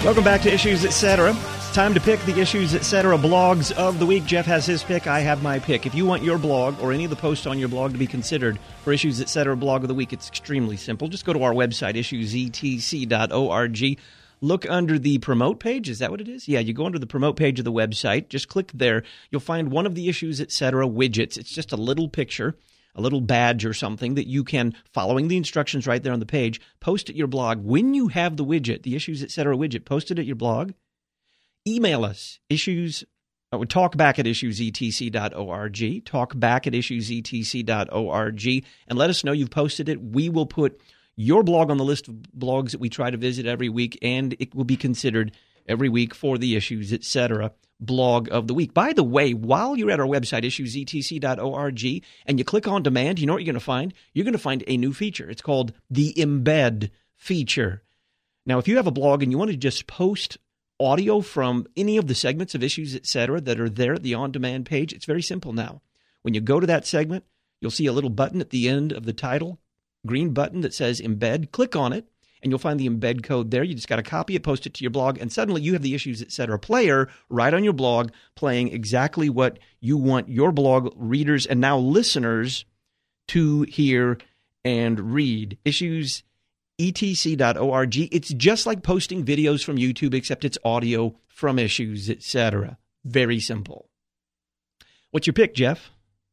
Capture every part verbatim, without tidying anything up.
Welcome back to Issues Etc. Time to pick the Issues Etc. blogs of the week. Jeff has his pick. I have my pick. If you want your blog or any of the posts on your blog to be considered for Issues Etc. blog of the week, it's extremely simple. Just go to our website, issues e t c dot org. Look under the promote page. Is that what it is? Yeah, you go under the promote page of the website. Just click there. You'll find one of the Issues Etc. widgets. It's just a little picture, a little badge or something that you can, following the instructions right there on the page, post at your blog. When you have the widget, the Issues Etc. widget, post it at your blog. Email us, issues, uh, talkback at issues e t c dot org, talkback at issues e t c dot org, and let us know you've posted it. We will put your blog on the list of blogs that we try to visit every week, and it will be considered every week for the Issues Etc. blog of the week. By the way, while you're at our website, issues e t c dot org, and you click on demand, you know what you're going to find? You're going to find a new feature. It's called the Embed feature. Now, if you have a blog and you want to just post audio from any of the segments of Issues Etc. that are there at the on-demand page, it's very simple now. When you go to that segment, you'll see a little button at the end of the title, green button that says Embed. Click on it, and you'll find the embed code there. You just got to copy it, post it to your blog, and suddenly you have the Issues Etc. player right on your blog playing exactly what you want your blog readers and now listeners to hear and read. Issues e t c dot org. It's just like posting videos from YouTube, except it's audio from Issues Etc. Very simple. What's your pick, Jeff?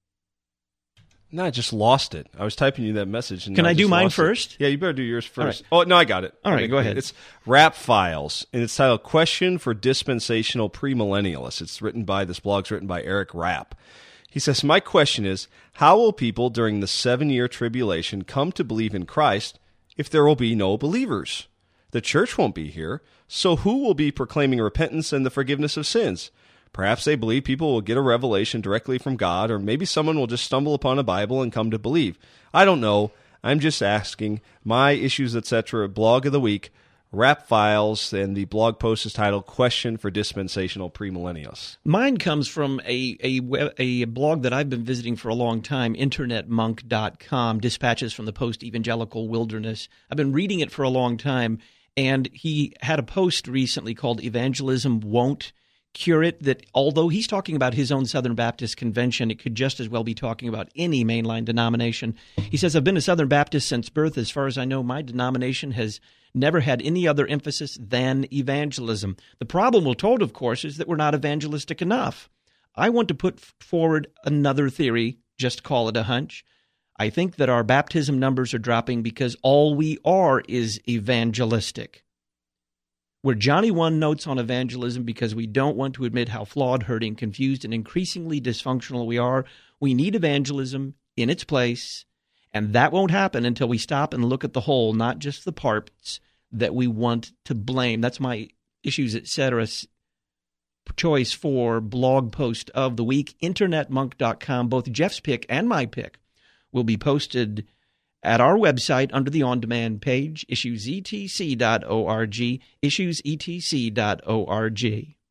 No, I just lost it. I was typing you that message. And Can I, I do mine it. first? Yeah, you better do yours first. Right. Oh, no, I got it. All right, okay, go ahead. It's Rap Files, and it's titled Question for Dispensational Premillennialists. It's written by, this blog's written by Eric Rapp. He says, my question is, how will people during the seven-year tribulation come to believe in Christ if there will be no believers? The church won't be here, so who will be proclaiming repentance and the forgiveness of sins? Perhaps they believe people will get a revelation directly from God, or maybe someone will just stumble upon a Bible and come to believe. I don't know. I'm just asking. My Issues Etc. blog of the week, Rap Files, and the blog post is titled Question for Dispensational Premillennialists. Mine comes from a, a, web, a blog that I've been visiting for a long time, internet monk dot com, Dispatches from the Post-Evangelical Wilderness. I've been reading it for a long time, and he had a post recently called Evangelism Won't Cure It, that although he's talking about his own Southern Baptist convention, it could just as well be talking about any mainline denomination. He says, I've been a Southern Baptist since birth. As far as I know, my denomination has never had any other emphasis than evangelism. The problem, we're told, of course, is that we're not evangelistic enough. I want to put forward another theory, just call it a hunch. I think that our baptism numbers are dropping because all we are is evangelistic. We're Johnny One Notes on evangelism because we don't want to admit how flawed, hurting, confused, and increasingly dysfunctional we are. We need evangelism in its place, and that won't happen until we stop and look at the whole, not just the parts that we want to blame. That's my Issues Etc. choice for blog post of the week. internet monk dot com. Both Jeff's pick and my pick will be posted at our website under the on-demand page, issues e t c dot org, issues e t c dot org.